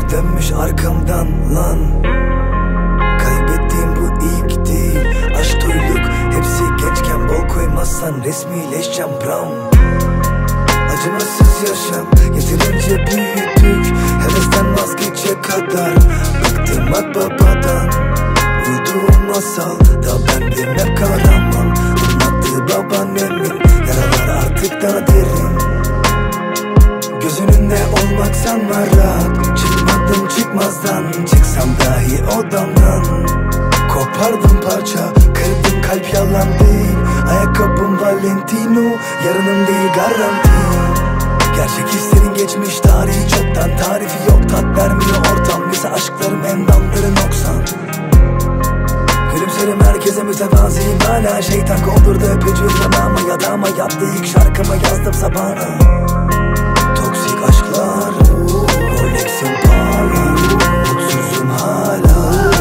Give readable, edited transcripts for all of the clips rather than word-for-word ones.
dönmüş arkamdan lan. Kaybettiğim bu ilk değil. Aşk, toyluk hepsi gençken, bol koymazsan resmileşeceğim brown. Acımasız yaşam yeterince büyüdük, hevesten vazgeçecek kadar bıktım akbabadan. Uyuduğum masal da bendim hep kahraman. Anlattığı babaannemin yaralar artık daha derin. Göz önünde olmak sanma rahat. Çıkmadım çıkmazdan, çıksam dahi odamdan. Kopardım parça, kırdım kalp, yalan değil. Ayakkabım Valentino, yarınım değil garanti. Gerçek hislerin geçmiş tarihi çoktan, tarifi yok, tat vermiyor ortam. Lise aşklarım endamları noksan. Gülümserim herkese mütevaziyim, hala şeytan kovdurdu öpücüğü yanağıma. Yatağıma yattı ilk şarkımı yazdım sabahına. Toksik aşklar, Rolex'im pahalı, mutsuzum hala.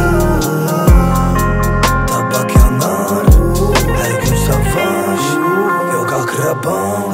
Tabak yanar, her gün savaş, yok akrabam.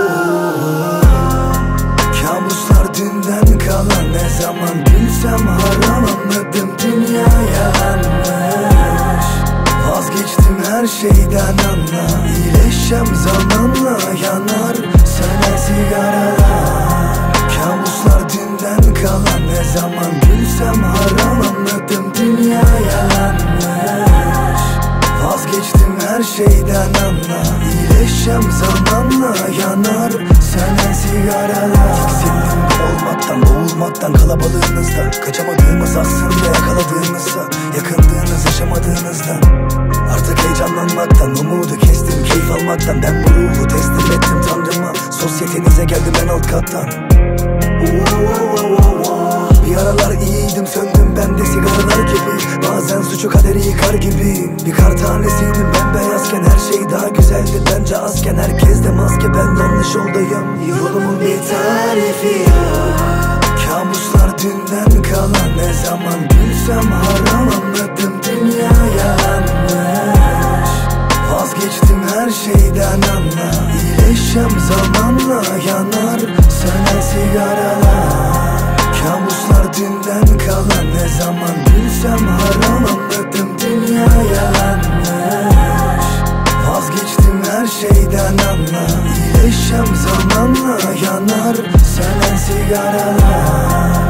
Kabuslar dünden kalan, ne zaman gülsem haram. Anladım dünya yalanmış. Vazgeçtim her şeyden, anla. İyileşeceğim zamanla, yanar söner sigaralar. Kabuslar dünden kalan, ne zaman gülsem haram. Anladım dünya yalanmış. Vazgeçtim her şeyden, anla. İyileşeceğim zamanla, yanar söner sigaralar. Tiksindim olmaktan, boğulmaktan kalabalığınızda. Kaçamadığımız aslında yakaladığımızsa, yakındığınız yaşamadığınızdan. Artık heyecanlanmaktan umudu kestim, keyif almaktan. Ben bu ruhu teslim ettim Tanrıma. Sosyetenize geldim en alt kattan. Bir aralar iyiydim, söndüm ben de sigaralar gibi. Bazen suçu kaderi yıkar gibiyim. Bir kar tanesiydim bembeyazken, her şey daha güzeldi bence azken. Herkes de maske, ben yanlış yoldayım. Yolumun bir tarifi yok. Kabuslar dünden kalan, ne zaman gülsem haram. Anladım dünya yalanmış. Vazgeçtim her şeyden, anla. İyileşeceğim zamanla, yanar söner sigaralar. Kabuslar dünden kalan, ne zaman gülsem haram. Anladım dünya yalanmış. Vazgeçtim her şeyden, anla. İyileşeceğim zamanla, yanar sönen sigaralar.